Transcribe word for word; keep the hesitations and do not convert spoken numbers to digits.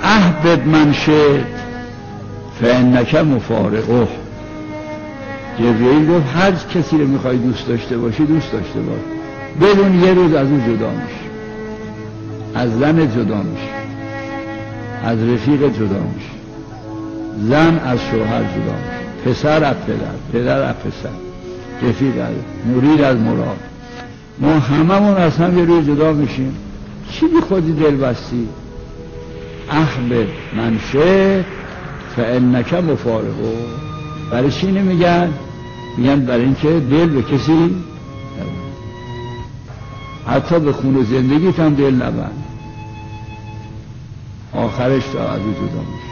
احبب من شئت فانک مفارقه. جبرئیل گفت هر کسی رو میخوای دوست داشته باشی دوست داشته باش، بدون یه روز از او جدا میشی، از زن جدا میشی، از رفیق جدا میشی، زن از شوهر جدا میشی، پسر از پدر، پدر از پسر، رفیق از مرید از مراد. ما هممون از هم یه روز جدا میشیم. چی بی خودی دل بستی؟ احبب من شئت فانک مفارقه. برای چی نمیگن؟ میگن برای اینکه دل به کسی نبند، حتی به خون و زندگیت هم دل نبند، آخرش تا از او جدا میشه.